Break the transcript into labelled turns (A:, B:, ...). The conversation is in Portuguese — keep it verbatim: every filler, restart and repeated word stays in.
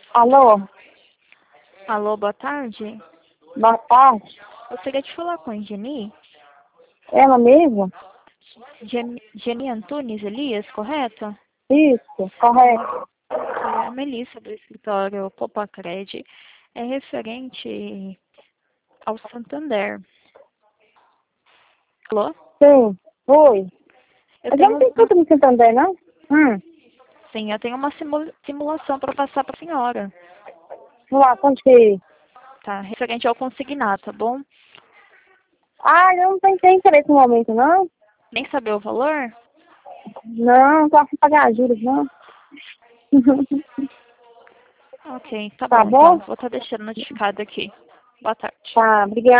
A: Alô?
B: Alô, boa tarde.
A: Boa tarde.
B: Gostaria de falar com a Geni.
A: Ela mesma?
B: Geni, Geni Antunes Elias, correto?
A: Isso, correto.
B: É a Melissa do escritório Popacred. É referente ao Santander. Alô?
A: Sim, oi.
B: Eu
A: Mas eu não
B: tenho,
A: tenho tudo no Santander, não? Hum.
B: sim, eu tenho uma simu- simulação para passar para a senhora.
A: Vamos lá, quanto que é?
B: Tá? Referente ao consignato, tá bom?
A: Ah, eu não tenho, tenho interesse no momento, não?
B: Nem saber o valor?
A: Não, não posso pagar juros, não.
B: Ok, tá
A: Tá
B: bom então.
A: bom?
B: Vou estar deixando notificado aqui. Boa tarde.
A: Tá, obrigada.